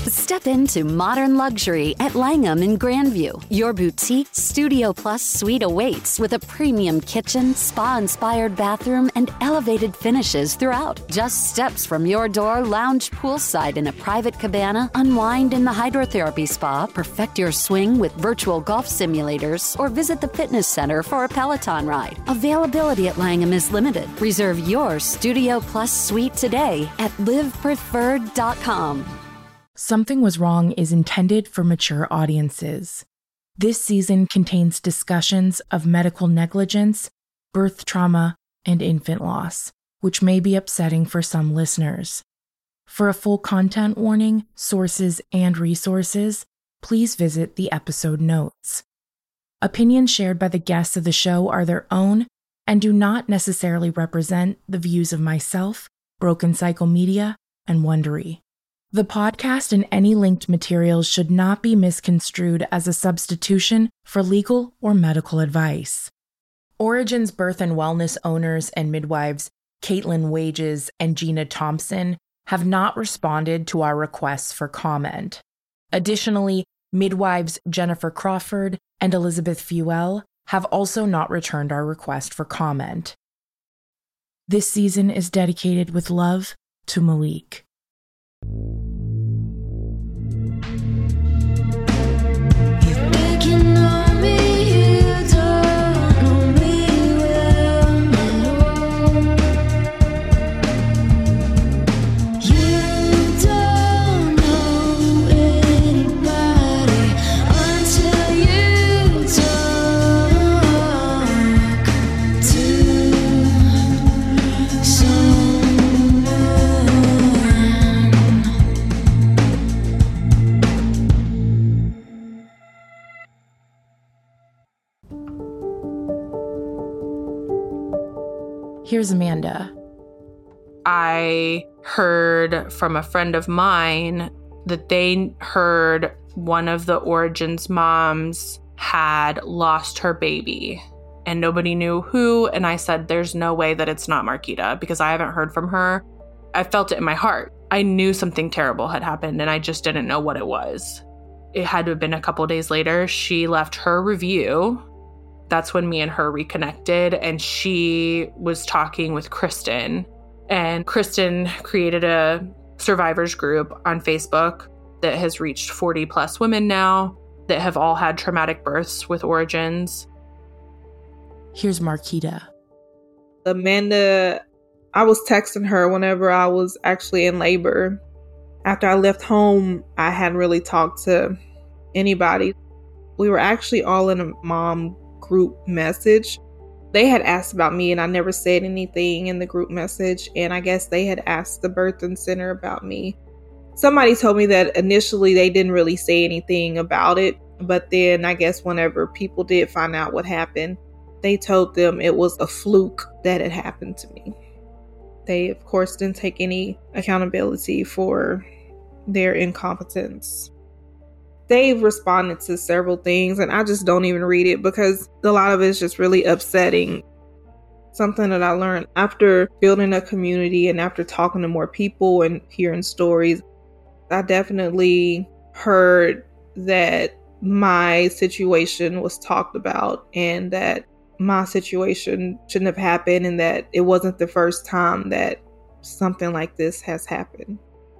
Step into modern luxury at Langham in Grandview. Your boutique Studio Plus suite awaits with a premium kitchen, spa-inspired bathroom, and elevated finishes throughout. Just steps from your door, lounge poolside in a private cabana, unwind in the hydrotherapy spa, perfect your swing with virtual golf simulators, or visit the fitness center for a Peloton ride. Availability at Langham is limited. Reserve your Studio Plus suite today at livepreferred.com. Something Was Wrong is intended for mature audiences. This season contains discussions of medical negligence, birth trauma, and infant loss, which may be upsetting for some listeners. For a full content warning, sources, and resources, please visit the episode notes. Opinions shared by the guests of the show are their own and do not necessarily represent the views of myself, Broken Cycle Media, and Wondery. The podcast and any linked materials should not be misconstrued as a substitution for legal or medical advice. Origin's birth and wellness owners and midwives, Caitlin Wages and Gina Thompson, have not responded to our requests for comment. Additionally, midwives Jennifer Crawford and Elizabeth Fuel have also not returned our request for comment. This season is dedicated with love to Malik. Here's Amanda. I heard from a friend of mine that they heard one of the Origin's moms had lost her baby and nobody knew who. And I said, there's no way that it's not Marquita because I haven't heard from her. I felt it in my heart. I knew something terrible had happened and I just didn't know what it was. It had to have been a couple days later. She left her review. That's when me and her reconnected, and she was talking with Kristen. And Kristen created a survivors group on Facebook that has reached 40 plus women now that have all had traumatic births with Origins. Here's Marquita. Amanda, I was texting her whenever I was actually in labor. After I left home, I hadn't really talked to anybody. We were actually all in a mom group message. They had asked about me and I never said anything in the group message, and I guess they had asked the birthing center about me. Somebody told me that initially they didn't really say anything about it, but then I guess whenever people did find out what happened, they told them it was a fluke that had happened to me. They, of course, didn't take any accountability for their incompetence. They've responded to several things, and I just don't even read it because a lot of it is just really upsetting. Something that I learned after building a community and after talking to more people and hearing stories, I definitely heard that my situation was talked about and that my situation shouldn't have happened and that it wasn't the first time that something like this has happened.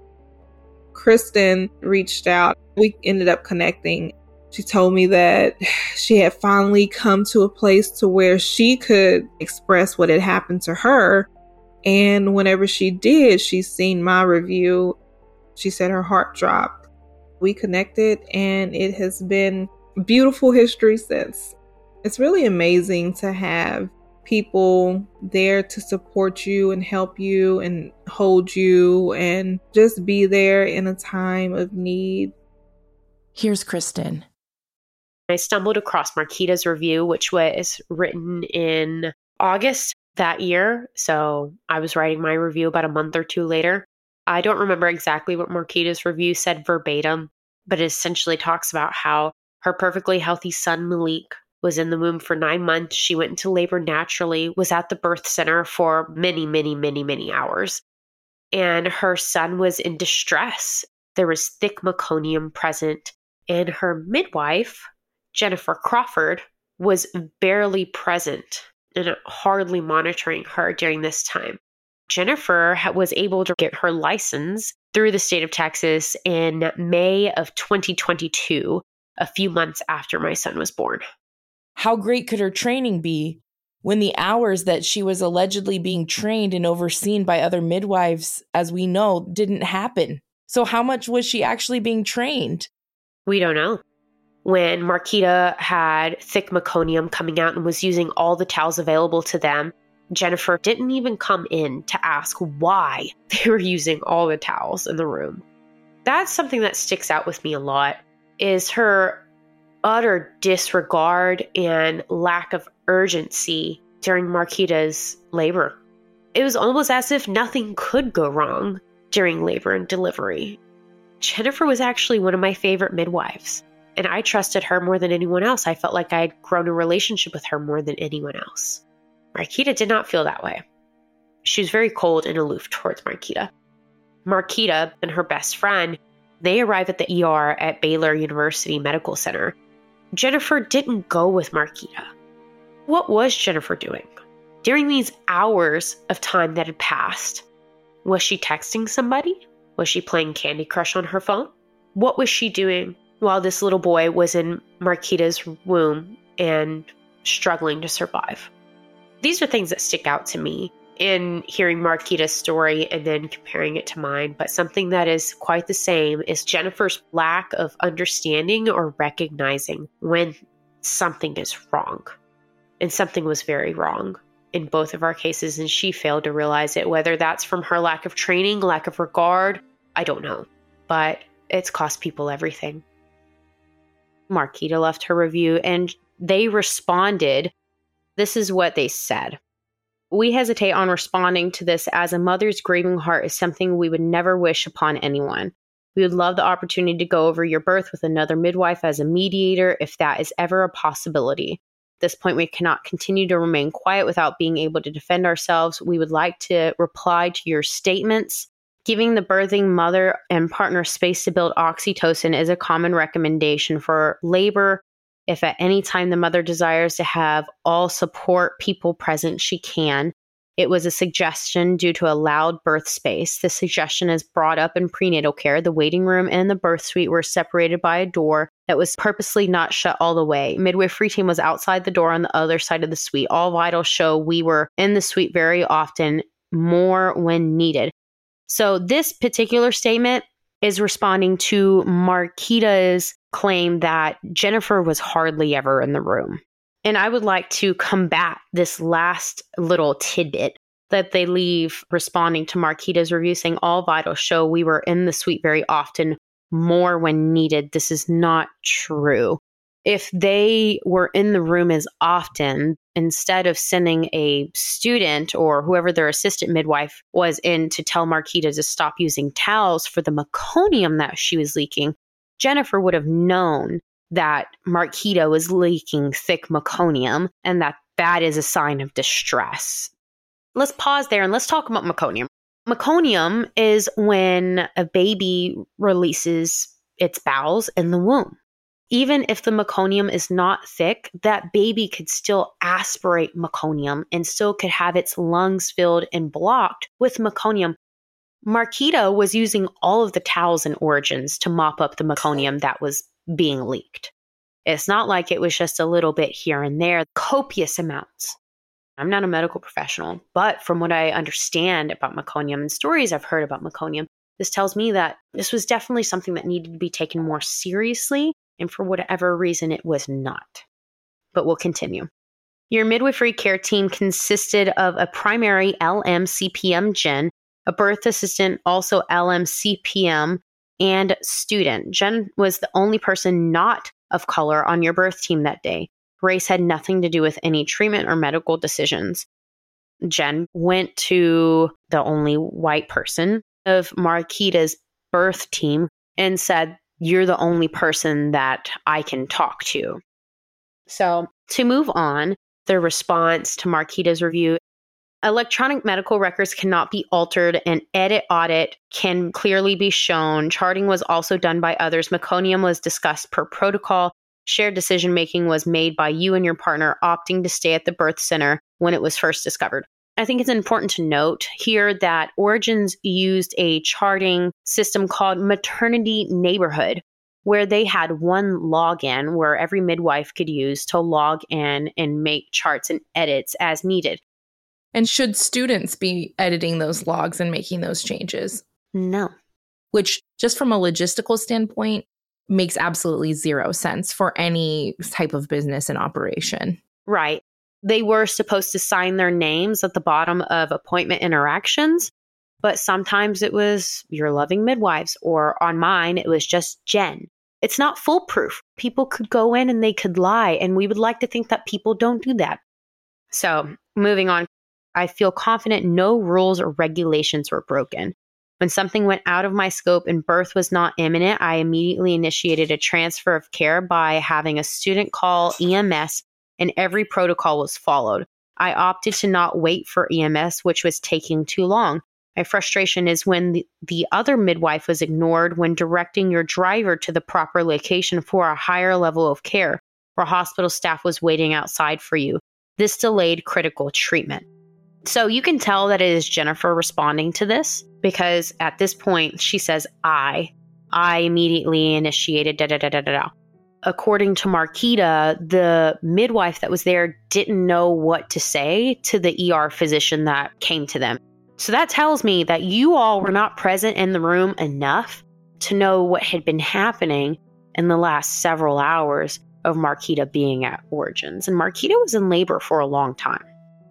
Kristen reached out. We ended up connecting. She told me that she had finally come to a place to where she could express what had happened to her. And whenever she did, she's seen my review. She said her heart dropped. We connected and it has been beautiful history since. It's really amazing to have people there to support you and help you and hold you and just be there in a time of need. Here's Kristen. I stumbled across Marquita's review, which was written in August that year. So I was writing my review about a month or two later. I don't remember exactly what Marquita's review said verbatim, but it essentially talks about how her perfectly healthy son, Malik, was in the womb for 9 months. She went into labor naturally, was at the birth center for many, many, many, many hours. And her son was in distress. There was thick meconium present, and her midwife, Jennifer Crawford, was barely present and hardly monitoring her during this time. Jennifer was able to get her license through the state of Texas in May of 2022, a few months after my son was born. How great could her training be when the hours that she was allegedly being trained and overseen by other midwives, as we know, didn't happen? So how much was she actually being trained? We don't know. When Marquita had thick meconium coming out and was using all the towels available to them, Jennifer didn't even come in to ask why they were using all the towels in the room. That's something that sticks out with me a lot, is her utter disregard and lack of urgency during Marquita's labor. It was almost as if nothing could go wrong during labor and delivery. Jennifer was actually one of my favorite midwives, and I trusted her more than anyone else. I felt like I had grown a relationship with her more than anyone else. Marquita did not feel that way. She was very cold and aloof towards Marquita. Marquita and her best friend, they arrived at the ER at Baylor University Medical Center. Jennifer didn't go with Marquita. What was Jennifer doing? During these hours of time that had passed, was she texting somebody? Was she playing Candy Crush on her phone? What was she doing while this little boy was in Marquita's womb and struggling to survive? These are things that stick out to me in hearing Marquita's story and then comparing it to mine. But something that is quite the same is Jennifer's lack of understanding or recognizing when something is wrong. And something was very wrong in both of our cases, and she failed to realize it. Whether that's from her lack of training, lack of regard, I don't know. But it's cost people everything. Marquita left her review, and they responded. This is what they said. We hesitate on responding to this, as a mother's grieving heart is something we would never wish upon anyone. We would love the opportunity to go over your birth with another midwife as a mediator, if that is ever a possibility. At this point, we cannot continue to remain quiet without being able to defend ourselves. We would like to reply to your statements. Giving the birthing mother and partner space to build oxytocin is a common recommendation for labor. If at any time the mother desires to have all support people present, she can. It was a suggestion due to a loud birth space. The suggestion is brought up in prenatal care. The waiting room and the birth suite were separated by a door that was purposely not shut all the way. Midwifery team was outside the door on the other side of the suite. All vitals show we were in the suite very often, more when needed. So this particular statement is responding to Marquita's claim that Jennifer was hardly ever in the room. And I would like to combat this last little tidbit that they leave responding to Marquita's review, saying all vitals show we were in the suite very often, more when needed. This is not true. If they were in the room as often, instead of sending a student or whoever their assistant midwife was in to tell Marquita to stop using towels for the meconium that she was leaking, Jennifer would have known that Marquita was leaking thick meconium and that is a sign of distress. Let's pause there and let's talk about meconium. Meconium is when a baby releases its bowels in the womb. Even if the meconium is not thick, that baby could still aspirate meconium and still could have its lungs filled and blocked with meconium. Marquita was using all of the towels and Origins to mop up the meconium that was being leaked. It's not like it was just a little bit here and there, copious amounts. I'm not a medical professional, but from what I understand about meconium and stories I've heard about meconium, this tells me that this was definitely something that needed to be taken more seriously, and for whatever reason, it was not. But we'll continue. Your midwifery care team consisted of a primary LMCPM Jen, a birth assistant, also LMCPM, and student. Jen was the only person not of color on your birth team that day. Race had nothing to do with any treatment or medical decisions. Jen went to the only white person of Marquita's birth team and said, "You're the only person that I can talk to." So to move on, the response to Marquita's review, Electronic medical records cannot be altered, and edit audit can clearly be shown. Charting was also done by others. Meconium was discussed per protocol. Shared decision-making was made by you and your partner opting to stay at the birth center when it was first discovered. I think it's important to note here that Origins used a charting system called Maternity Neighborhood, where they had one login where every midwife could use to log in and make charts and edits as needed. And should students be editing those logs and making those changes? No. Which, just from a logistical standpoint, makes absolutely zero sense for any type of business and operation. Right. They were supposed to sign their names at the bottom of appointment interactions, but sometimes it was your loving midwives, or on mine, it was just Jen. It's not foolproof. People could go in and they could lie, and we would like to think that people don't do that. So, moving on. I feel confident no rules or regulations were broken. When something went out of my scope and birth was not imminent, I immediately initiated a transfer of care by having a student call EMS, and every protocol was followed. I opted to not wait for EMS, which was taking too long. My frustration is when the other midwife was ignored when directing your driver to the proper location for a higher level of care, where hospital staff was waiting outside for you. This delayed critical treatment. So you can tell that it is Jennifer responding to this, because at this point she says, I immediately initiated da-da-da-da-da-da. According to Marquita, the midwife that was there didn't know what to say to the ER physician that came to them. So that tells me that you all were not present in the room enough to know what had been happening in the last several hours of Marquita being at Origins. And Marquita was in labor for a long time.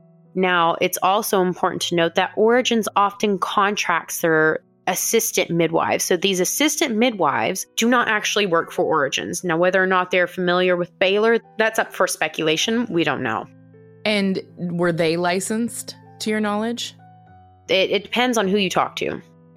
Now, it's also important to note that Origins often contracts their assistant midwives. So these assistant midwives do not actually work for Origins. Now, whether or not they're familiar with Baylor, that's up for speculation. We don't know. And were they licensed, to your knowledge? It depends on who you talk to.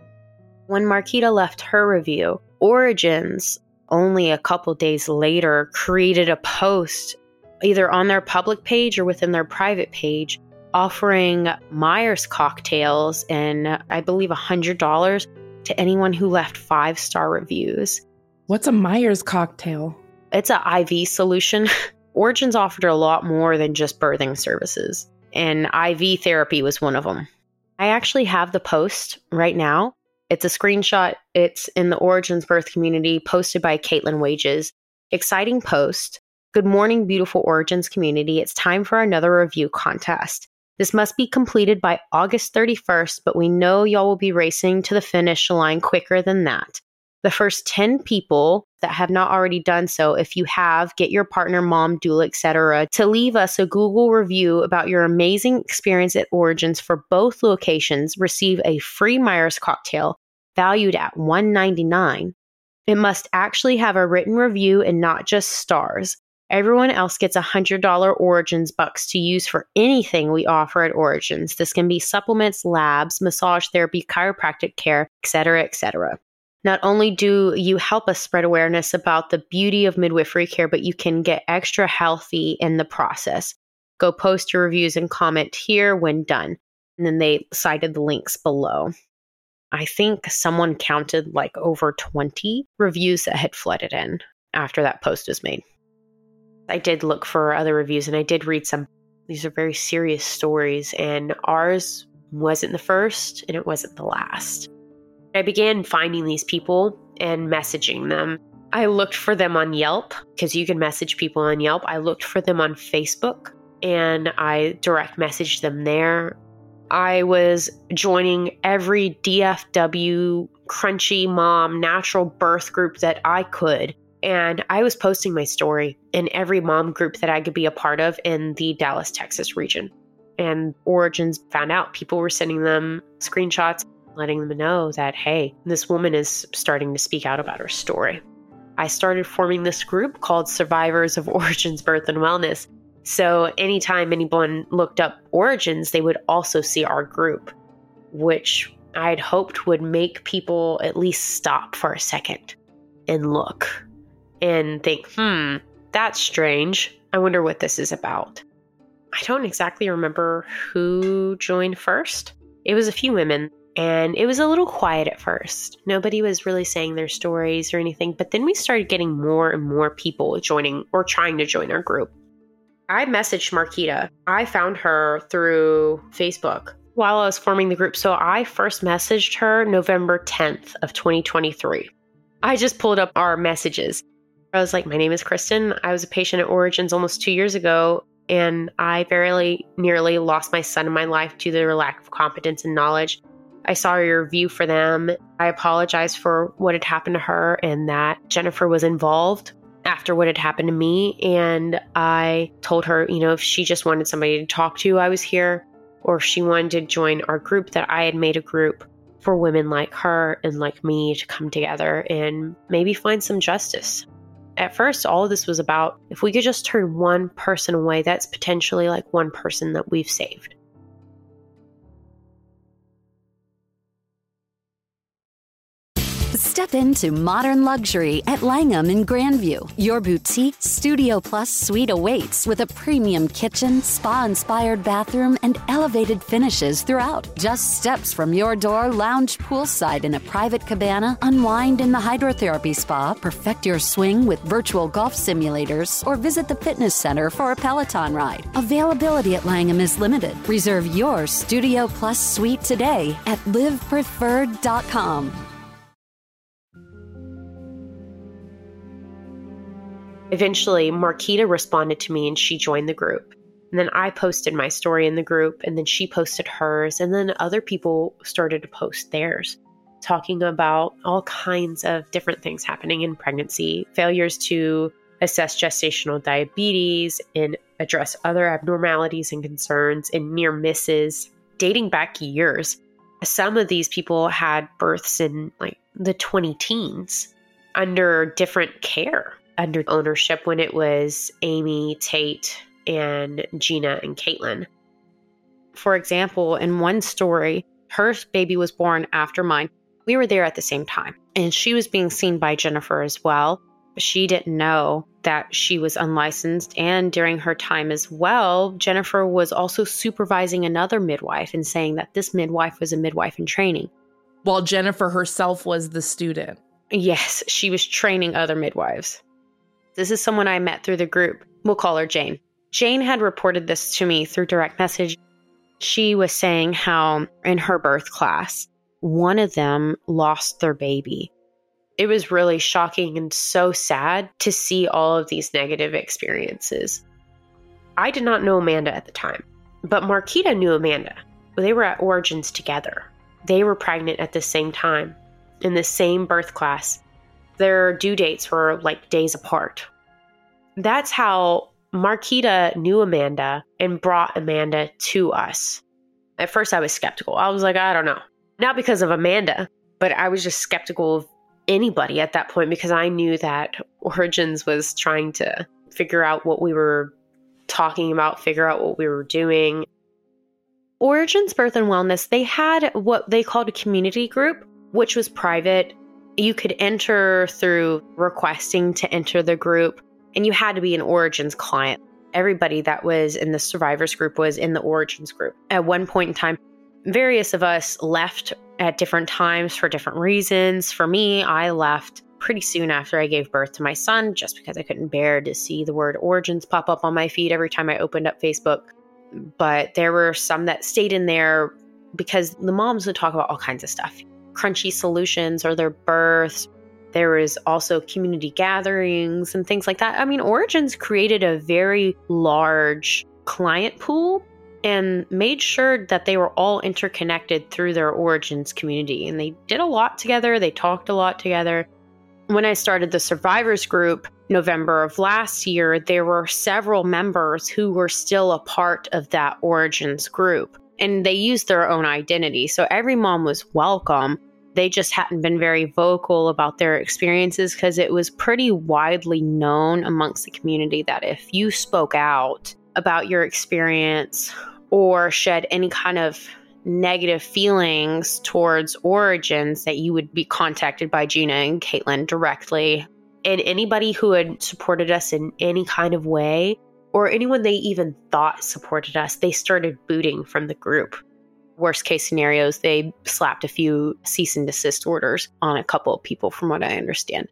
When Marquita left her review, Origins, only a couple days later, created a post either on their public page or within their private page offering Myers cocktails and I believe $100 to anyone who left 5-star reviews. What's a Myers cocktail? It's an IV solution. Origins offered a lot more than just birthing services, and IV therapy was one of them. I actually have the post right now. It's a screenshot. It's in the Origins birth community, posted by Caitlin Wages. Exciting post. Good morning, beautiful Origins community. It's time for another review contest. This must be completed by August 31st, but we know y'all will be racing to the finish line quicker than that. The first 10 people that have not already done so, if you have, get your partner, mom, doula, etc., to leave us a Google review about your amazing experience at Origins for both locations, receive a free Myers cocktail valued at $1.99. It must actually have a written review and not just stars. Everyone else gets $100 Origins bucks to use for anything we offer at Origins. This can be supplements, labs, massage therapy, chiropractic care, etc., etc. Not only do you help us spread awareness about the beauty of midwifery care, but you can get extra healthy in the process. Go post your reviews and comment here when done. And then they cited the links below. I think someone counted like over 20 reviews that had flooded in after that post was made. I did look for other reviews and I did read some. These are very serious stories, and ours wasn't the first and it wasn't the last. I began finding these people and messaging them. I looked for them on Yelp, because you can message people on Yelp. I looked for them on Facebook and I direct messaged them there. I was joining every DFW, Crunchy Mom, natural birth group that I could. And I was posting my story in every mom group that I could be a part of in the Dallas, Texas region. And Origins found out. People were sending them screenshots, letting them know that, hey, this woman is starting to speak out about her story. I started forming this group called Survivors of Origins Birth and Wellness. So anytime anyone looked up Origins, they would also see our group, which I'd hoped would make people at least stop for a second and look and think, that's strange. I wonder what this is about. I don't exactly remember who joined first. It was a few women, and it was a little quiet at first. Nobody was really saying their stories or anything, but then we started getting more and more people joining or trying to join our group. I messaged Marquita. I found her through Facebook while I was forming the group. So I first messaged her November 10th of 2023. I just pulled up our messages. I was like, my name is Kristen. I was a patient at Origins almost 2 years ago, and I very nearly lost my son in my life due to their lack of competence and knowledge. I saw your review for them. I apologized for what had happened to her and that Jennifer was involved after what had happened to me. And I told her, if she just wanted somebody to talk to, I was here, or if she wanted to join our group, that I had made a group for women like her and like me to come together and maybe find some justice. At first, all of this was about if we could just turn one person away, that's potentially like one person that we've saved. Step into modern luxury at Langham in Grandview. Your boutique Studio Plus suite awaits with a premium kitchen, spa-inspired bathroom, and elevated finishes throughout. Just steps from your door, lounge poolside in a private cabana, unwind in the hydrotherapy spa, perfect your swing with virtual golf simulators, or visit the fitness center for a Peloton ride. Availability at Langham is limited. Reserve your Studio Plus suite today at livepreferred.com. Eventually, Marquita responded to me and she joined the group. And then I posted my story in the group, and then she posted hers, and then other people started to post theirs, talking about all kinds of different things happening in pregnancy, failures to assess gestational diabetes and address other abnormalities and concerns, and near misses dating back years. Some of these people had births in like the 20 teens under different care, under ownership, when it was Amy, Tate, and Gina and Caitlin. For example, in one story, her baby was born after mine. We were there at the same time, and she was being seen by Jennifer as well. She didn't know that she was unlicensed, and during her time as well, Jennifer was also supervising another midwife and saying that this midwife was a midwife in training. While Jennifer herself was the student. Yes, she was training other midwives. This is someone I met through the group. We'll call her Jane. Jane had reported this to me through direct message. She was saying how in her birth class, one of them lost their baby. It was really shocking and so sad to see all of these negative experiences. I did not know Amanda at the time, but Marquita knew Amanda. They were at Origins together. They were pregnant at the same time, in the same birth class. Their due dates were like days apart. That's how Marquita knew Amanda and brought Amanda to us. At first, I was skeptical. I was like, I don't know. Not because of Amanda, but I was just skeptical of anybody at that point because I knew that Origins was trying to figure out what we were talking about, figure out what we were doing. Origins Birth and Wellness, they had what they called a community group, which was private. You could enter through requesting to enter the group, and you had to be an Origins client. Everybody that was in the survivors group was in the Origins group. At one point in time, various of us left at different times for different reasons. For me, I left pretty soon after I gave birth to my son, just because I couldn't bear to see the word Origins pop up on my feed every time I opened up Facebook. But there were some that stayed in there because the moms would talk about all kinds of stuff. Crunchy solutions or their births. There was also community gatherings and things like that. I mean, Origins created a very large client pool and made sure that they were all interconnected through their Origins community. And they did a lot together. They talked a lot together. When I started the survivors group, November of last year, there were several members who were still a part of that Origins group. And they used their own identity. So every mom was welcome. They just hadn't been very vocal about their experiences because it was pretty widely known amongst the community that if you spoke out about your experience or shed any kind of negative feelings towards Origins, that you would be contacted by Gina and Caitlin directly. And anybody who had supported us in any kind of way or anyone they even thought supported us, they started booting from the group. Worst case scenarios, they slapped a few cease and desist orders on a couple of people, from what I understand.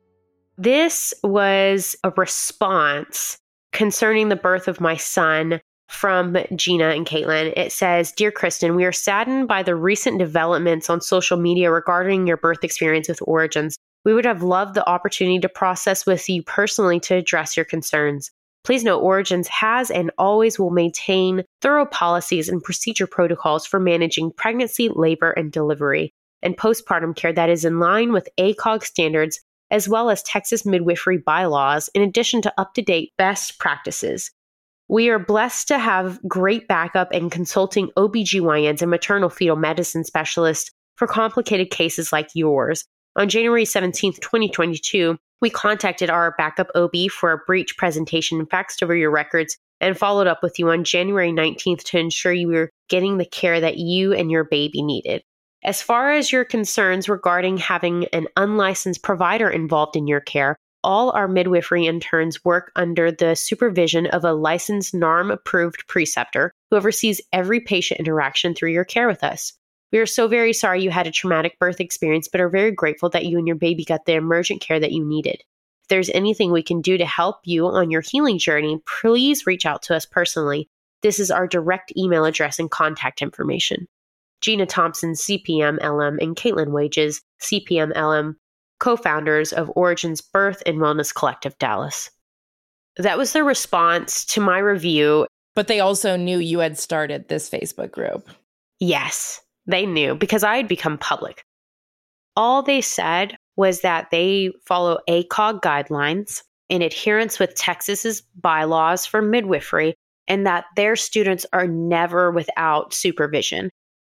This was a response concerning the birth of my son from Gina and Caitlin. It says, "Dear Kristen, we are saddened by the recent developments on social media regarding your birth experience with Origins. We would have loved the opportunity to process with you personally to address your concerns. Please note, Origins has and always will maintain thorough policies and procedure protocols for managing pregnancy, labor, and delivery, and postpartum care that is in line with ACOG standards, as well as Texas midwifery bylaws, in addition to up-to-date best practices. We are blessed to have great backup and consulting OBGYNs and maternal fetal medicine specialists for complicated cases like yours. On January 17th, 2022, we contacted our backup OB for a breech presentation and faxed over your records and followed up with you on January 19th to ensure you were getting the care that you and your baby needed. As far as your concerns regarding having an unlicensed provider involved in your care, all our midwifery interns work under the supervision of a licensed NARM-approved preceptor who oversees every patient interaction through your care with us. We are so very sorry you had a traumatic birth experience, but are very grateful that you and your baby got the emergent care that you needed. If there's anything we can do to help you on your healing journey, please reach out to us personally. This is our direct email address and contact information. Gina Thompson, CPM LM, and Caitlin Wages, CPM LM, co-founders of Origins Birth and Wellness Collective Dallas." That was the response to my review. But they also knew you had started this Facebook group. Yes, they knew because I had become public. All they said was that they follow ACOG guidelines in adherence with Texas's bylaws for midwifery and that their students are never without supervision.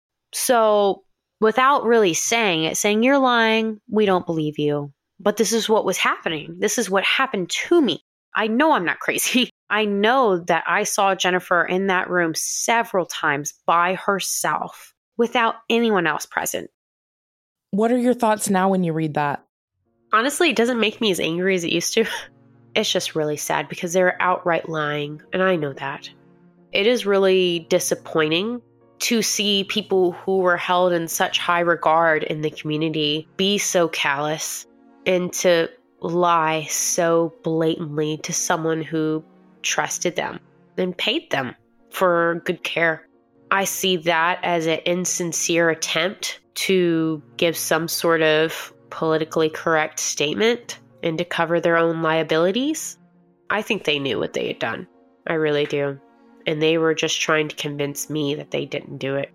So without really saying it, saying, "You're lying, we don't believe you." But this is what was happening. This is what happened to me. I know I'm not crazy. I know that I saw Jennifer in that room several times by herself without anyone else present. What are your thoughts now when you read that? Honestly, it doesn't make me as angry as it used to. It's just really sad because they're outright lying, and I know that. It is really disappointing to see people who were held in such high regard in the community be so callous and to lie so blatantly to someone who trusted them and paid them for good care. I see that as an insincere attempt to give some sort of politically correct statement and to cover their own liabilities. I think they knew what they had done. I really do. And they were just trying to convince me that they didn't do it.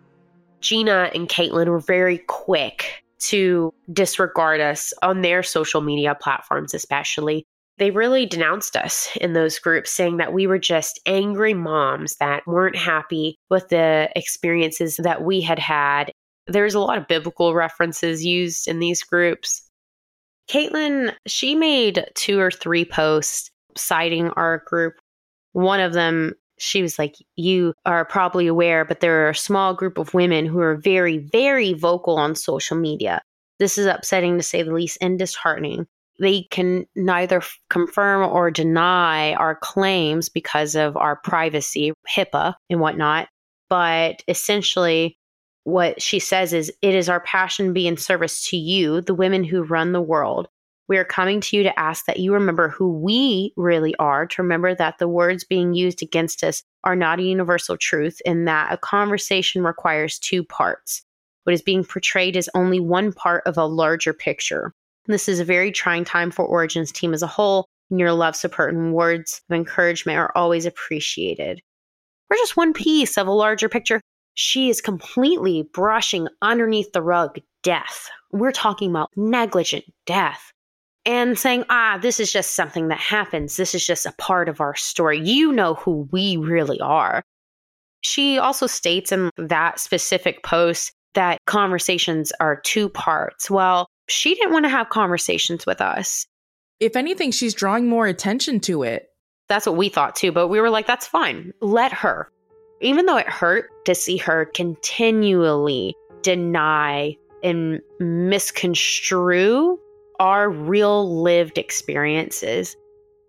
Gina and Caitlin were very quick to disregard us on their social media platforms, especially. They really denounced us in those groups, saying that we were just angry moms that weren't happy with the experiences that we had had. There's a lot of biblical references used in these groups. Caitlin, she made 2 or 3 posts citing our group. One of them, she was like, "You are probably aware, but there are a small group of women who are very, very vocal on social media. This is upsetting to say the least and disheartening. They can neither confirm or deny our claims because of our privacy, HIPAA and whatnot. But essentially, what she says is, it is our passion to be in service to you, the women who run the world. We are coming to you to ask that you remember who we really are, to remember that the words being used against us are not a universal truth, and that a conversation requires 2 parts. What is being portrayed is only one part of a larger picture. This is a very trying time for Origins team as a whole, and your love, support, and words of encouragement are always appreciated. We're just one piece of a larger picture. She is completely brushing underneath the rug death. We're talking about negligent death. And saying, this is just something that happens. This is just a part of our story. You know who we really are. She also states in that specific post that conversations are 2 parts. Well, she didn't want to have conversations with us. If anything, she's drawing more attention to it. That's what we thought too, but we were like, that's fine. Let her. Even though it hurt to see her continually deny and misconstrue our real lived experiences.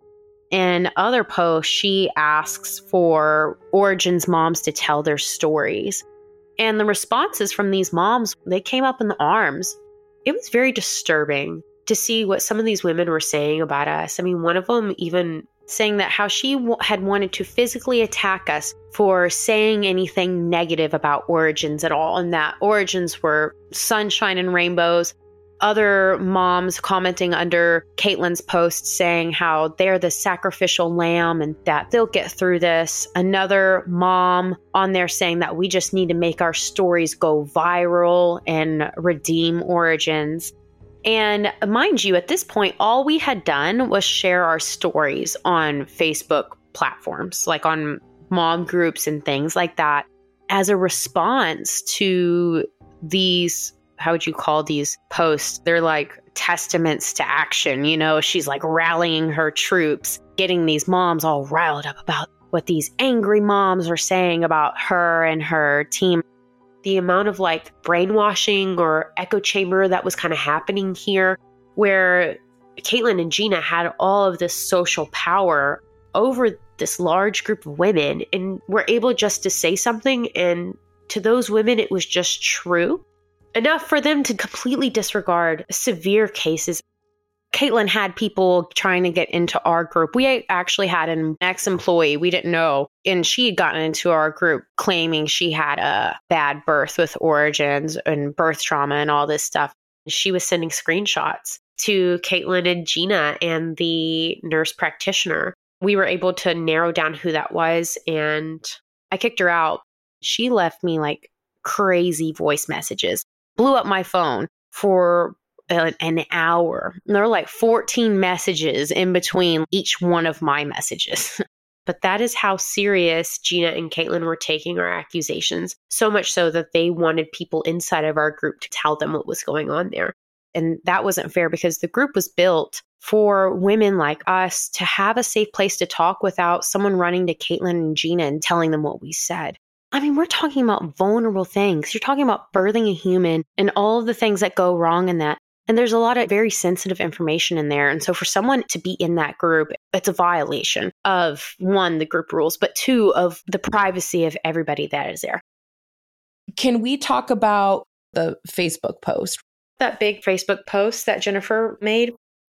In other posts, she asks for Origen's moms to tell their stories. And the responses from these moms, they came up in the arms. It was very disturbing to see what some of these women were saying about us. I mean, one of them even saying that how she had wanted to physically attack us for saying anything negative about Origins at all, and that Origins were sunshine and rainbows. Other moms commenting under Caitlin's post saying how they're the sacrificial lamb and that they'll get through this. Another mom on there saying that we just need to make our stories go viral and redeem Origins. And mind you, at this point, all we had done was share our stories on Facebook platforms, like on mom groups and things like that, as a response to these, how would you call these posts? They're like testaments to action. You know, she's like rallying her troops, getting these moms all riled up about what these angry moms are saying about her and her team. The amount of like brainwashing or echo chamber that was kind of happening here, where Caitlin and Gina had all of this social power over this large group of women and were able just to say something. And to those women, it was just true enough for them to completely disregard severe cases. Caitlin had people trying to get into our group. We actually had an ex-employee we didn't know, and she had gotten into our group claiming she had a bad birth with Origins and birth trauma and all this stuff. She was sending screenshots to Caitlin and Gina and the nurse practitioner. We were able to narrow down who that was, and I kicked her out. She left me like crazy voice messages, blew up my phone for an hour. There were like 14 messages in between each one of my messages. But that is how serious Gina and Caitlin were taking our accusations, so much so that they wanted people inside of our group to tell them what was going on there. And that wasn't fair because the group was built for women like us to have a safe place to talk without someone running to Caitlin and Gina and telling them what we said. I mean, we're talking about vulnerable things. You're talking about birthing a human and all of the things that go wrong in that. And there's a lot of very sensitive information in there. And so for someone to be in that group, it's a violation of, one, the group rules, but two, of the privacy of everybody that is there. Can we talk about the Facebook post? That big Facebook post that Jennifer made?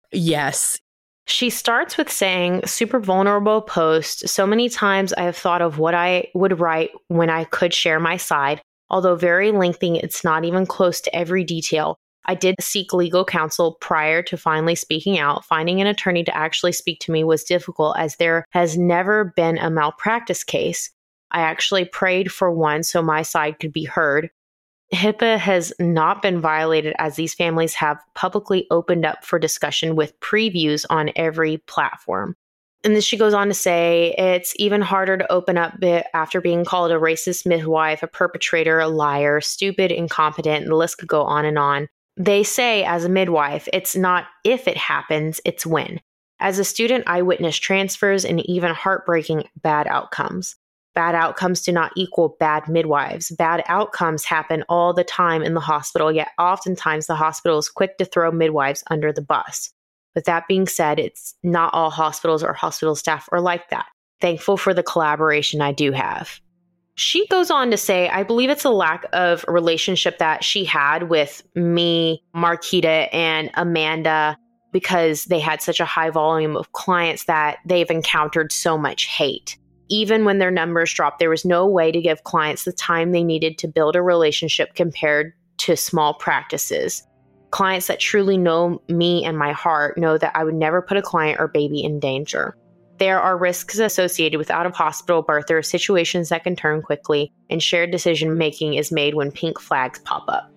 Yes. She starts with saying, super vulnerable post. So many times I have thought of what I would write when I could share my side. Although very lengthy, it's not even close to every detail. I did seek legal counsel prior to finally speaking out. Finding an attorney to actually speak to me was difficult as there has never been a malpractice case. I actually prayed for one so my side could be heard. HIPAA has not been violated as these families have publicly opened up for discussion with previews on every platform. And then she goes on to say, it's even harder to open up after being called a racist midwife, a perpetrator, a liar, stupid, incompetent, and the list could go on and on. They say, as a midwife, it's not if it happens, it's when. As a student, I witnessed transfers and even heartbreaking bad outcomes. Bad outcomes do not equal bad midwives. Bad outcomes happen all the time in the hospital, yet oftentimes the hospital is quick to throw midwives under the bus. With that being said, it's not all hospitals or hospital staff are like that. Thankful for the collaboration I do have. She goes on to say, I believe it's a lack of relationship that she had with me, Marquita, and Amanda, because they had such a high volume of clients that they've encountered so much hate. Even when their numbers dropped, there was no way to give clients the time they needed to build a relationship compared to small practices. Clients that truly know me and my heart know that I would never put a client or baby in danger. There are risks associated with out-of-hospital birth. There are situations that can turn quickly, and shared decision-making is made when pink flags pop up.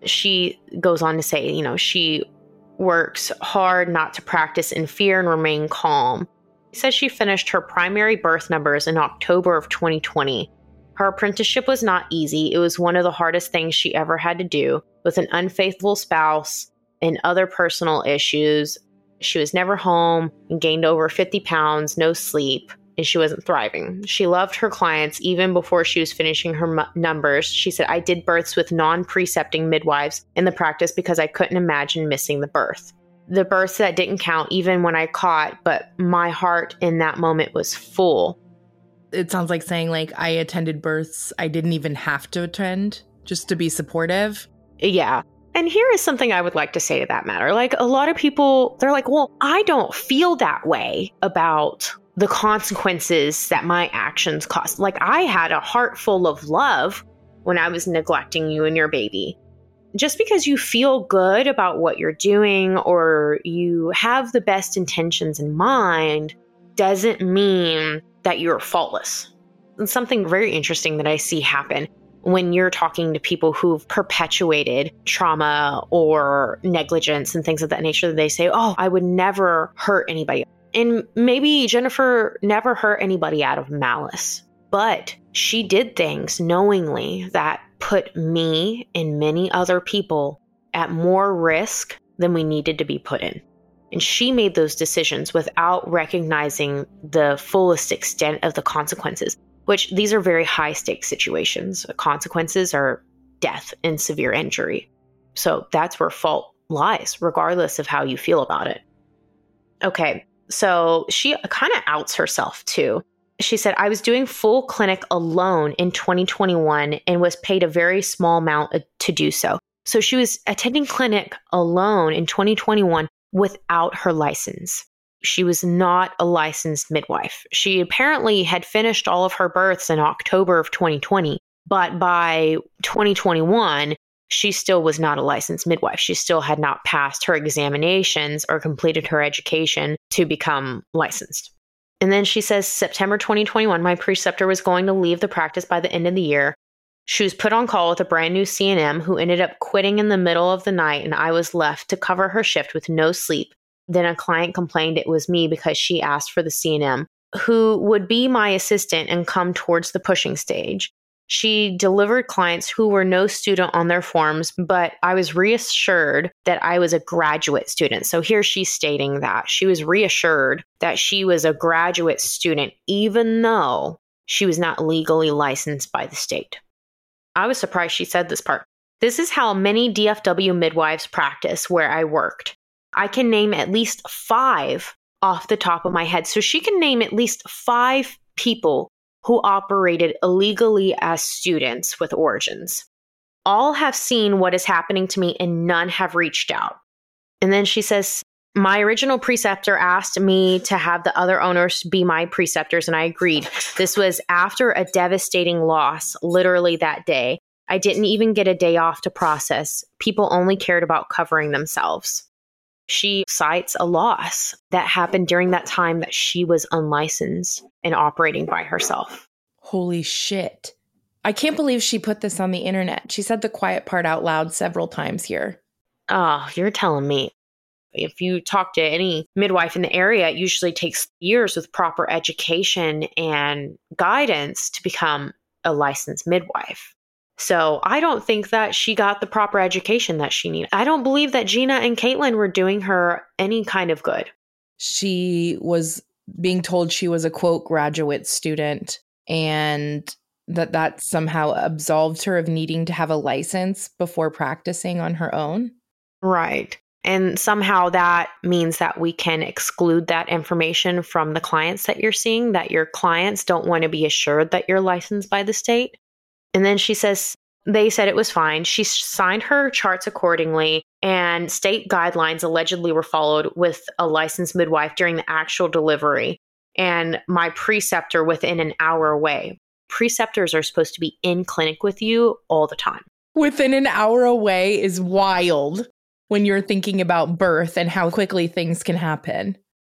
She goes on to say, she works hard not to practice in fear and remain calm. She says she finished her primary birth numbers in October of 2020. Her apprenticeship was not easy. It was one of the hardest things she ever had to do. With an unfaithful spouse and other personal issues, she was never home and gained over 50 pounds, no sleep, and she wasn't thriving. She loved her clients even before she was finishing her numbers. She said, I did births with non-precepting midwives in the practice because I couldn't imagine missing the birth. the births that didn't count, even when I caught, but my heart in that moment was full. It sounds like saying, like, I attended births I didn't even have to attend just to be supportive. Yeah. And here is something I would like to say to that matter. Like, a lot of people, they're like, well, I don't feel that way about the consequences that my actions cost. Like, I had a heart full of love when I was neglecting you and your baby. Just because you feel good about what you're doing or you have the best intentions in mind doesn't mean that you're faultless. And something very interesting that I see happen when you're talking to people who've perpetuated trauma or negligence and things of that nature, they say, oh, I would never hurt anybody. And maybe Jennifer never hurt anybody out of malice, but she did things knowingly that put me and many other people at more risk than we needed to be put in. And she made those decisions without recognizing the fullest extent of the consequences, which these are very high stakes situations. Consequences are death and severe injury. So that's where fault lies, regardless of how you feel about it. Okay, so she kind of outs herself too. She said, I was doing full clinic alone in 2021 and was paid a very small amount to do so. So she was attending clinic alone in 2021 without her license. She was not a licensed midwife. She apparently had finished all of her births in October of 2020, but by 2021, she still was not a licensed midwife. She still had not passed her examinations or completed her education to become licensed. And then she says, September 2021, my preceptor was going to leave the practice by the end of the year. She was put on call with a brand new CNM who ended up quitting in the middle of the night, and I was left to cover her shift with no sleep. Then a client complained it was me because she asked for the CNM, who would be my assistant and come towards the pushing stage. She delivered clients who were no student on their forms, but I was reassured that I was a graduate student. So here she's stating that she was reassured that she was a graduate student, even though she was not legally licensed by the state. I was surprised she said this part. This is how many DFW midwives practice where I worked. I can name at least 5 off the top of my head. So she can name at least 5 people who operated illegally as students with Origins. All have seen what is happening to me and none have reached out. And then she says, my original preceptor asked me to have the other owners be my preceptors, and I agreed. This was after a devastating loss, literally that day. I didn't even get a day off to process. People only cared about covering themselves. She cites a loss that happened during that time that she was unlicensed and operating by herself. Holy shit. I can't believe she put this on the internet. She said the quiet part out loud several times here. Oh, you're telling me. If you talk to any midwife in the area, it usually takes years with proper education and guidance to become a licensed midwife. So I don't think that she got the proper education that she needed. I don't believe that Gina and Caitlin were doing her any kind of good. She was being told she was a, quote, graduate student, and that somehow absolved her of needing to have a license before practicing on her own. Right. And somehow that means that we can exclude that information from the clients that you're seeing, that your clients don't want to be assured that you're licensed by the state. And then she says, they said it was fine. She signed her charts accordingly, and state guidelines allegedly were followed with a licensed midwife during the actual delivery. And my preceptor within an hour away. Preceptors are supposed to be in clinic with you all the time. Within an hour away is wild when you're thinking about birth and how quickly things can happen.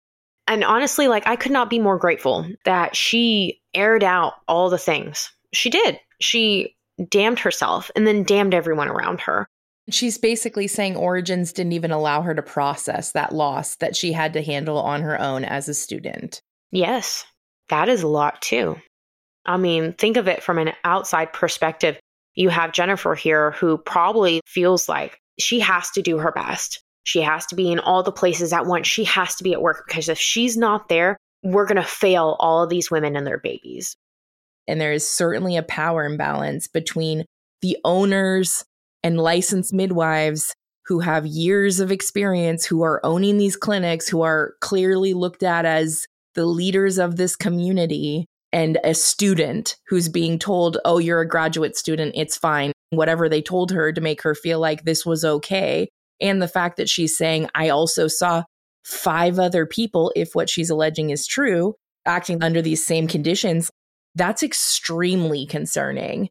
And honestly, like, I could not be more grateful that she aired out all the things. She did. She damned herself and then damned everyone around her. She's basically saying Origins didn't even allow her to process that loss that she had to handle on her own as a student. Yes, that is a lot too. I mean, think of it from an outside perspective. You have Jennifer here who probably feels like she has to do her best. She has to be in all the places at once. She has to be at work because if she's not there, we're going to fail all of these women and their babies. And there is certainly a power imbalance between the owners and licensed midwives who have years of experience, who are owning these clinics, who are clearly looked at as the leaders of this community, and a student who's being told, oh, you're a graduate student, it's fine. Whatever they told her to make her feel like this was okay. And the fact that she's saying, I also saw 5 other people, if what she's alleging is true, acting under these same conditions, that's extremely concerning.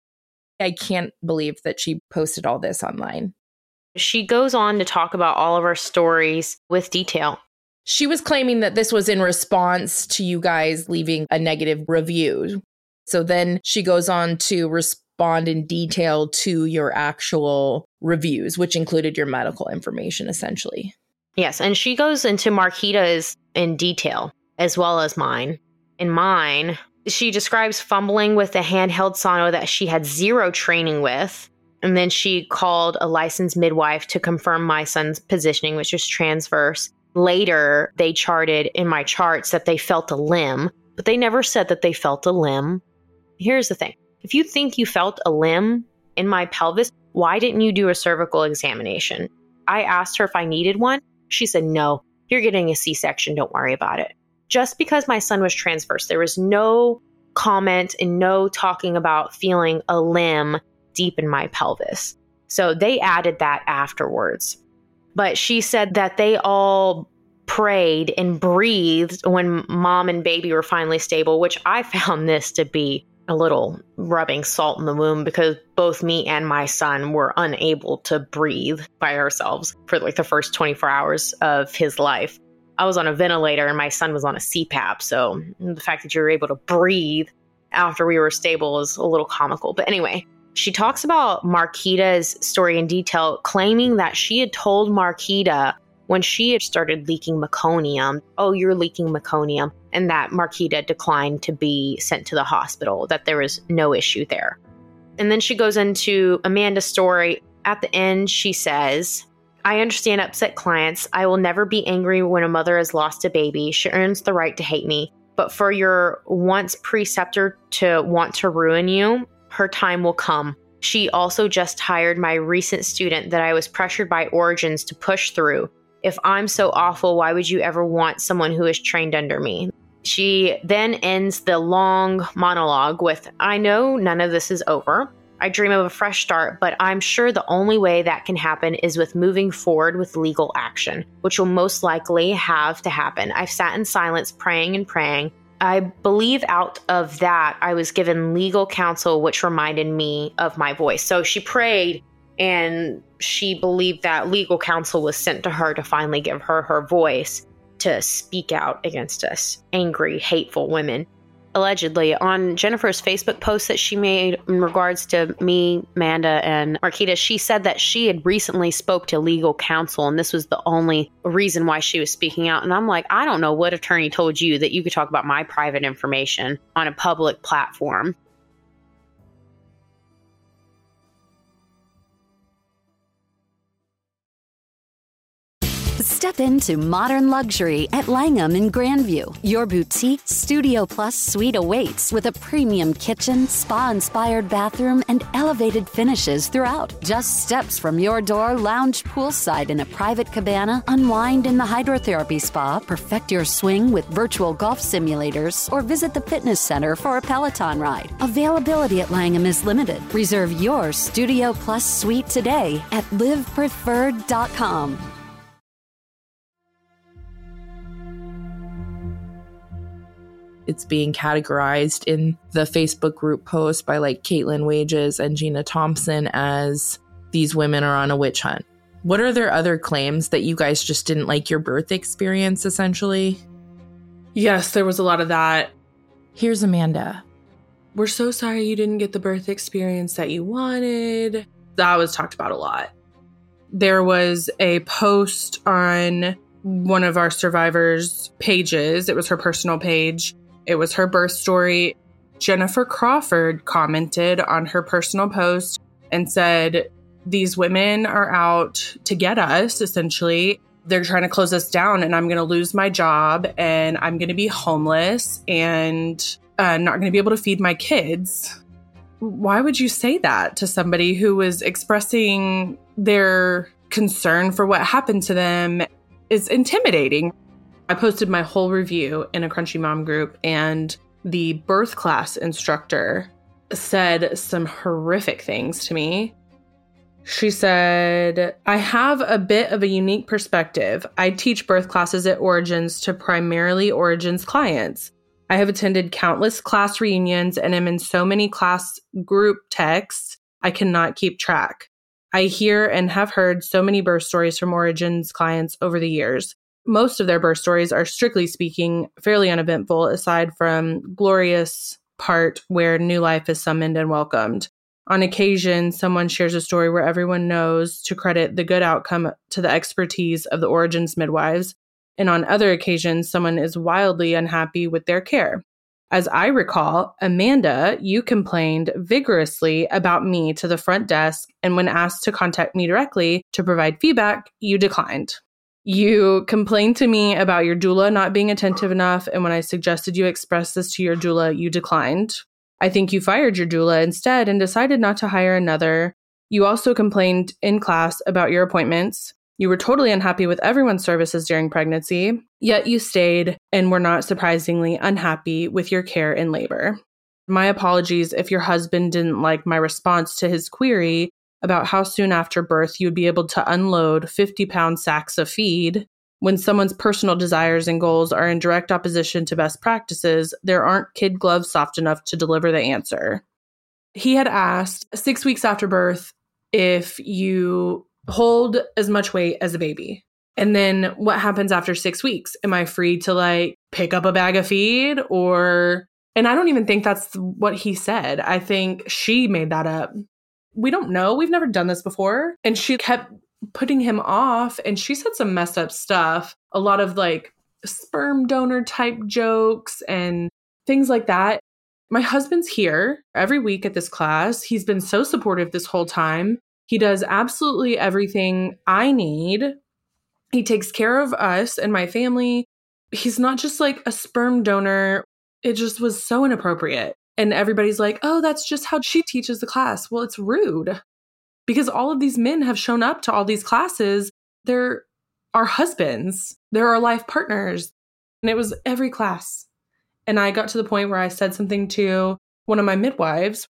I can't believe that she posted all this online. She goes on to talk about all of her stories with detail. She was claiming that this was in response to you guys leaving a negative review. So then she goes on to respond in detail to your actual reviews, which included your medical information, essentially. Yes, and she goes into Marquita's in detail, as well as mine. In mine, she describes fumbling with a handheld sono that she had 0 training with. And then she called a licensed midwife to confirm my son's positioning, which was transverse. Later, they charted in my charts that they felt a limb, but they never said that they felt a limb. Here's the thing. If you think you felt a limb in my pelvis, why didn't you do a cervical examination? I asked her if I needed one. She said, no, you're getting a C-section. Don't worry about it. Just because my son was transverse, there was no comment and no talking about feeling a limb deep in my pelvis. So they added that afterwards. But she said that they all prayed and breathed when mom and baby were finally stable, which I found this to be a little rubbing salt in the wound because both me and my son were unable to breathe by ourselves for like the first 24 hours of his life. I was on a ventilator and my son was on a CPAP. So the fact that you were able to breathe after we were stable is a little comical. But anyway, she talks about Marquita's story in detail, claiming that she had told Marquita when she had started leaking meconium, oh, you're leaking meconium, and that Marquita declined to be sent to the hospital, that there was no issue there. And then she goes into Amanda's story. At the end, she says, I understand upset clients. I will never be angry when a mother has lost a baby. She earns the right to hate me. But for your once preceptor to want to ruin you, her time will come. She also just hired my recent student that I was pressured by Origins to push through. If I'm so awful, why would you ever want someone who is trained under me? She then ends the long monologue with, I know none of this is over. I dream of a fresh start, but I'm sure the only way that can happen is with moving forward with legal action, which will most likely have to happen. I've sat in silence, praying and praying. I believe out of that, I was given legal counsel, which reminded me of my voice. So she prayed and she believed that legal counsel was sent to her to finally give her her voice to speak out against us, angry, hateful women. Allegedly, on Jennifer's Facebook post that she made in regards to me, Amanda, and Marquita, she said that she had recently spoke to legal counsel, and this was the only reason why she was speaking out. And I'm like, I don't know what attorney told you that you could talk about my private information on a public platform. Step into modern luxury at Langham in Grandview. Your boutique Studio Plus suite awaits with a premium kitchen, spa-inspired bathroom, and elevated finishes throughout. Just steps from your door, lounge poolside in a private cabana, unwind in the hydrotherapy spa, perfect your swing with virtual golf simulators, or visit the fitness center for a Peloton ride. Availability at Langham is limited. Reserve your Studio Plus suite today at livepreferred.com. It's being categorized in the Facebook group post by like Caitlin Wages and Gina Thompson as these women are on a witch hunt. What are their other claims that you guys just didn't like your birth experience, essentially? Yes, there was a lot of that. Here's Amanda. We're so sorry you didn't get the birth experience that you wanted. That was talked about a lot. There was a post on one of our survivors' pages. It was her personal page. It was her birth story. Jennifer Crawford commented on her personal post and said, these women are out to get us, essentially. They're trying to close us down and I'm going to lose my job and I'm going to be homeless and not going to be able to feed my kids. Why would you say that to somebody who was expressing their concern for what happened to them is intimidating. I posted my whole review in a Crunchy Mom group, and the birth class instructor said some horrific things to me. She said, I have a bit of a unique perspective. I teach birth classes at Origins to primarily Origins clients. I have attended countless class reunions and am in so many class group texts, I cannot keep track. I hear and have heard so many birth stories from Origins clients over the years. Most of their birth stories are, strictly speaking, fairly uneventful, aside from glorious part where new life is summoned and welcomed. On occasion, someone shares a story where everyone knows to credit the good outcome to the expertise of the Origins midwives, and on other occasions, someone is wildly unhappy with their care. As I recall, Amanda, you complained vigorously about me to the front desk, and when asked to contact me directly to provide feedback, you declined. You complained to me about your doula not being attentive enough, and when I suggested you express this to your doula, you declined. I think you fired your doula instead and decided not to hire another. You also complained in class about your appointments. You were totally unhappy with everyone's services during pregnancy, yet you stayed and were not surprisingly unhappy with your care in labor. My apologies if your husband didn't like my response to his query about how soon after birth you would be able to unload 50-pound sacks of feed. When someone's personal desires and goals are in direct opposition to best practices, there aren't kid gloves soft enough to deliver the answer. He had asked 6 weeks after birth if you hold as much weight as a baby. And then what happens after 6 weeks? Am I free to pick up a bag of feed or... And I don't even think that's what he said. I think she made that up. We don't know. We've never done this before. And she kept putting him off, and she said some messed up stuff. A lot of sperm donor type jokes and things like that. My husband's here every week at this class. He's been so supportive this whole time. He does absolutely everything I need. He takes care of us and my family. He's not just a sperm donor. It just was so inappropriate. And everybody's like, oh, that's just how she teaches the class. Well, it's rude because all of these men have shown up to all these classes. They're our husbands. They're our life partners. And it was every class. And I got to the point where I said something to one of my midwives,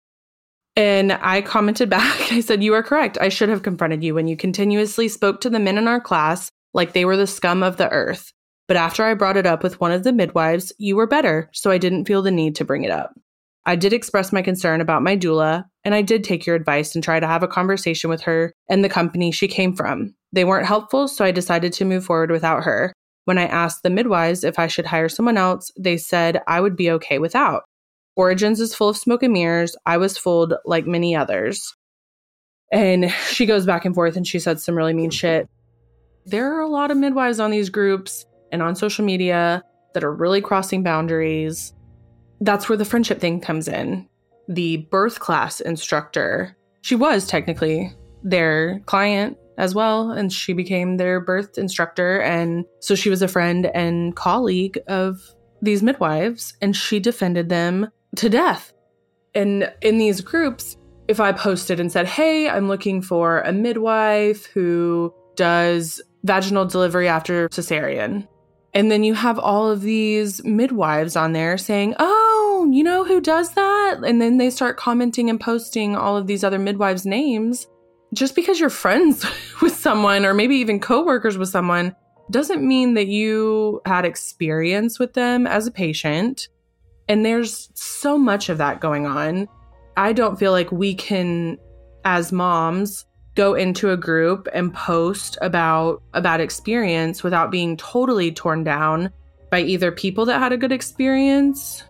and I commented back. I said, you are correct. I should have confronted you when you continuously spoke to the men in our class like they were the scum of the earth. But after I brought it up with one of the midwives, you were better, so I didn't feel the need to bring it up. I did express my concern about my doula, and I did take your advice and try to have a conversation with her and the company she came from. They weren't helpful, so I decided to move forward without her. When I asked the midwives if I should hire someone else, they said I would be okay without. Origins is full of smoke and mirrors. I was fooled like many others. And she goes back and forth, and she said some really mean shit. There are a lot of midwives on these groups and on social media that are really crossing boundaries. That's where the friendship thing comes in. The birth class instructor, she was technically their client as well, and she became their birth instructor. And so she was a friend and colleague of these midwives, and she defended them to death. And in these groups, if I posted and said, hey, I'm looking for a midwife who does vaginal delivery after cesarean, and then you have all of these midwives on there saying, oh, you know who does that? And then they start commenting and posting all of these other midwives' names. Just because you're friends with someone or maybe even coworkers with someone doesn't mean that you had experience with them as a patient. And there's so much of that going on. I don't feel like we can, as moms, go into a group and post about a bad experience without being totally torn down by either people that had a good experience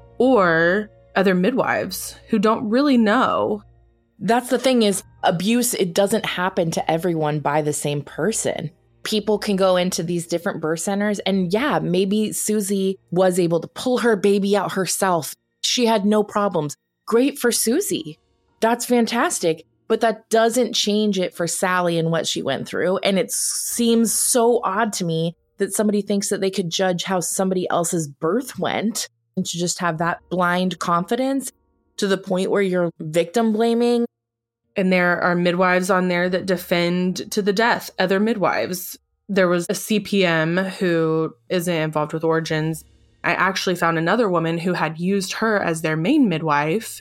or other midwives who don't really know. That's the thing is abuse, it doesn't happen to everyone by the same person. People can go into these different birth centers and yeah, maybe Susie was able to pull her baby out herself. She had no problems. Great for Susie. That's fantastic. But that doesn't change it for Sally and what she went through. And it seems so odd to me that somebody thinks that they could judge how somebody else's birth went and to just have that blind confidence to the point where you're victim blaming. And there are midwives on there that defend to the death other midwives. There was a CPM who isn't involved with Origins. I actually found another woman who had used her as their main midwife.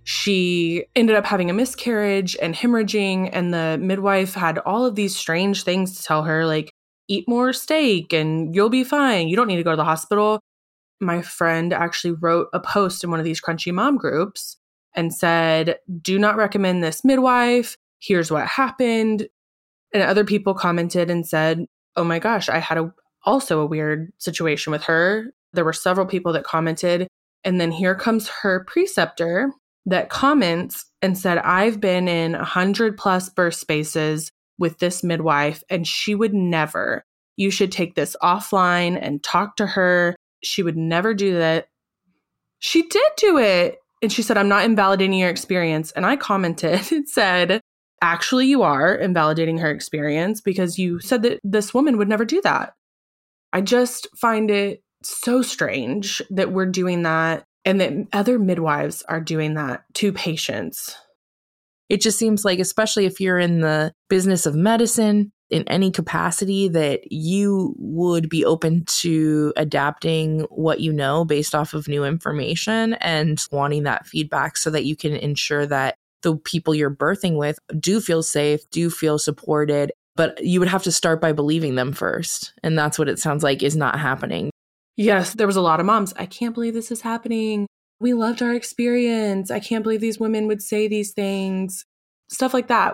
She ended up having a miscarriage and hemorrhaging, and the midwife had all of these strange things to tell her, like, eat more steak and you'll be fine. You don't need to go to the hospital. My friend actually wrote a post in one of these Crunchy Mom groups and said, do not recommend this midwife. Here's what happened. And other people commented and said, oh my gosh, I had also a weird situation with her. There were several people that commented. And then here comes her preceptor that comments and said, I've been in 100+ birth spaces with this midwife, and she would never. You should take this offline and talk to her. She would never do that. She did do it. And she said, I'm not invalidating your experience. And I commented and said, actually, you are invalidating her experience because you said that this woman would never do that. I just find it so strange that we're doing that and that other midwives are doing that to patients. It just seems like, especially if you're in the business of medicine in any capacity, that you would be open to adapting what you know based off of new information and wanting that feedback so that you can ensure that the people you're birthing with do feel safe, do feel supported, but you would have to start by believing them first. And that's what it sounds like is not happening. Yes, there was a lot of moms. I can't believe this is happening. We loved our experience. I can't believe these women would say these things. Stuff like that.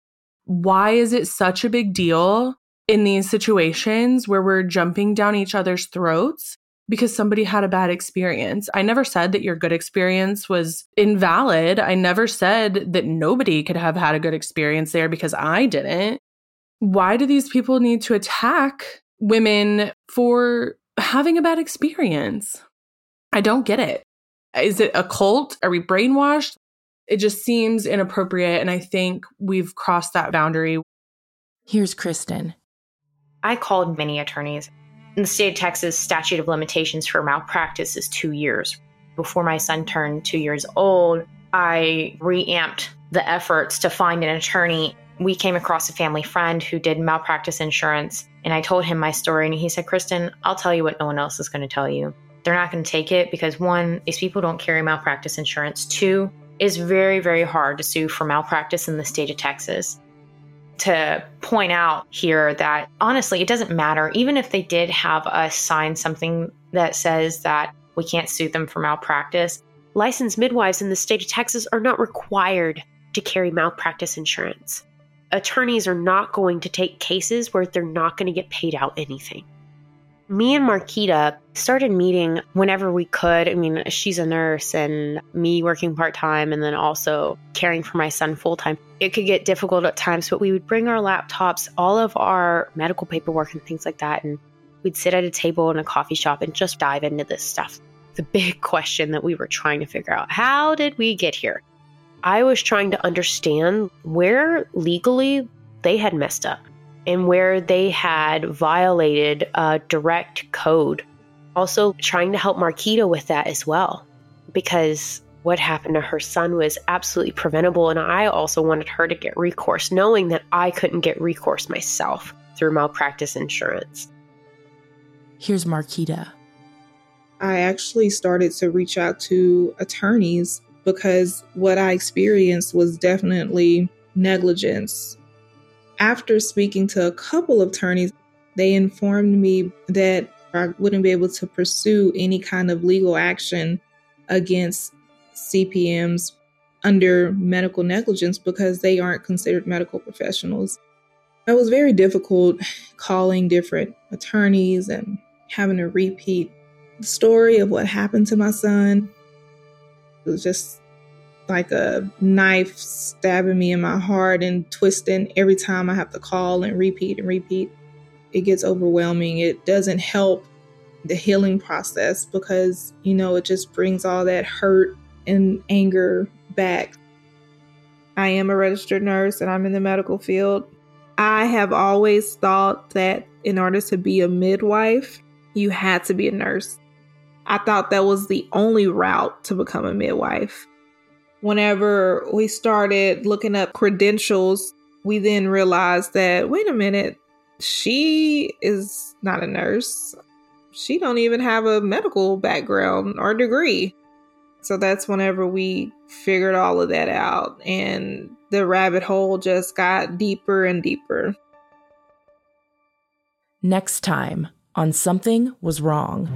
Why is it such a big deal in these situations where we're jumping down each other's throats because somebody had a bad experience? I never said that your good experience was invalid. I never said that nobody could have had a good experience there because I didn't. Why do these people need to attack women for having a bad experience? I don't get it. Is it a cult? Are we brainwashed? It just seems inappropriate, and I think we've crossed that boundary. Here's Kristen. I called many attorneys. In the state of Texas, statute of limitations for malpractice is 2 years. Before my son turned 2 years old, I reamped the efforts to find an attorney. We came across a family friend who did malpractice insurance, and I told him my story, and he said, Kristen, I'll tell you what no one else is going to tell you. They're not going to take it because, one, these people don't carry malpractice insurance. Two, it's very, very hard to sue for malpractice in the state of Texas. To point out here that, honestly, it doesn't matter. Even if they did have us sign something that says that we can't sue them for malpractice, licensed midwives in the state of Texas are not required to carry malpractice insurance. Attorneys are not going to take cases where they're not going to get paid out anything. Me and Marquita started meeting whenever we could. I mean, she's a nurse and me working part-time and then also caring for my son full-time. It could get difficult at times, but we would bring our laptops, all of our medical paperwork and things like that, and we'd sit at a table in a coffee shop and just dive into this stuff. The big question that we were trying to figure out, how did we get here? I was trying to understand where legally they had messed up and where they had violated a direct code. Also trying to help Marquita with that as well, because what happened to her son was absolutely preventable. And I also wanted her to get recourse, knowing that I couldn't get recourse myself through malpractice insurance. Here's Marquita. I actually started to reach out to attorneys because what I experienced was definitely negligence. After speaking to a couple of attorneys, they informed me that I wouldn't be able to pursue any kind of legal action against CPMs under medical negligence because they aren't considered medical professionals. It was very difficult calling different attorneys and having to repeat the story of what happened to my son. It was just like a knife stabbing me in my heart and twisting every time I have to call and repeat and repeat. It gets overwhelming. It doesn't help the healing process because, it just brings all that hurt and anger back. I am a registered nurse and I'm in the medical field. I have always thought that in order to be a midwife, you had to be a nurse. I thought that was the only route to become a midwife. Whenever we started looking up credentials, we then realized that, wait a minute, she is not a nurse. She don't even have a medical background or degree. So that's whenever we figured all of that out, and the rabbit hole just got deeper and deeper. Next time on Something Was Wrong.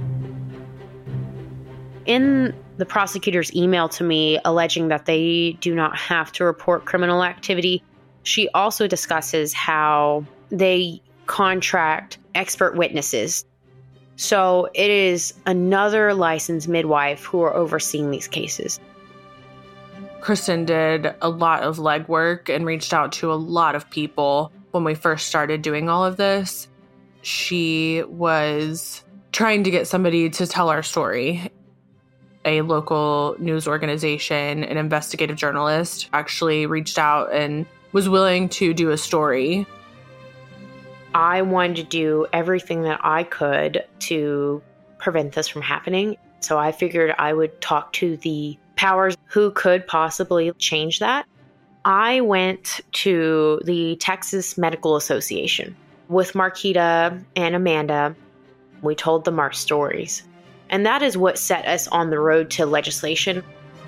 In the prosecutor's email to me alleging that they do not have to report criminal activity, she also discusses how they contract expert witnesses. So it is another licensed midwife who are overseeing these cases. Kristen did a lot of legwork and reached out to a lot of people when we first started doing all of this. She was trying to get somebody to tell our story. A local news organization, an investigative journalist, actually reached out and was willing to do a story. I wanted to do everything that I could to prevent this from happening. So I figured I would talk to the powers who could possibly change that. I went to the Texas Medical Association with Marquita and Amanda. We told them our stories. And that is what set us on the road to legislation.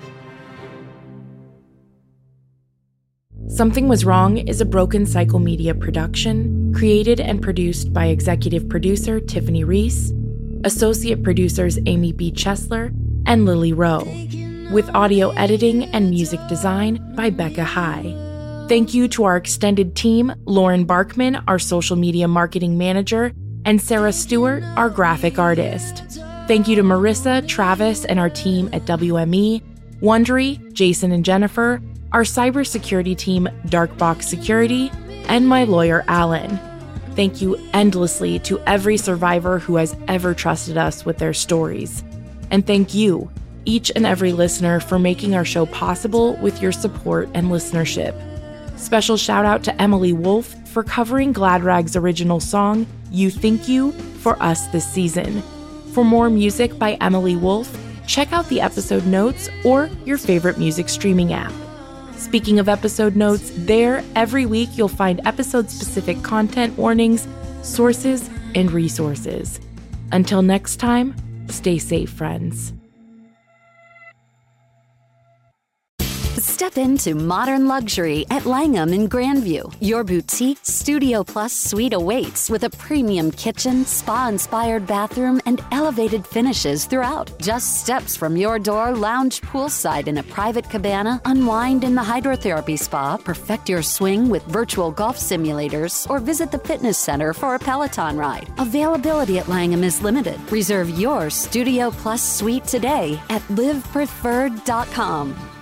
Something Was Wrong is a Broken Cycle Media production, created and produced by executive producer Tiffany Reese, associate producers Amy B. Chesler and Lily Rowe, with audio editing and music design by Becca High. Thank you to our extended team, Lauren Barkman, our social media marketing manager, and Sarah Stewart, our graphic artist. Thank you to Marissa, Travis, and our team at WME, Wondery, Jason and Jennifer, our cybersecurity team, Darkbox Security, and my lawyer, Alan. Thank you endlessly to every survivor who has ever trusted us with their stories. And thank you, each and every listener, for making our show possible with your support and listenership. Special shout out to Emily Wolf for covering GladRag's original song, You Think You, for us this season. For more music by Emily Wolf, check out the episode notes or your favorite music streaming app. Speaking of episode notes, there every week you'll find episode-specific content warnings, sources, and resources. Until next time, stay safe, friends. Step into modern luxury at Langham in Grandview. Your boutique Studio Plus suite awaits with a premium kitchen, spa-inspired bathroom, and elevated finishes throughout. Just steps from your door, lounge poolside in a private cabana, unwind in the hydrotherapy spa, perfect your swing with virtual golf simulators, or visit the fitness center for a Peloton ride. Availability at Langham is limited. Reserve your Studio Plus suite today at livepreferred.com.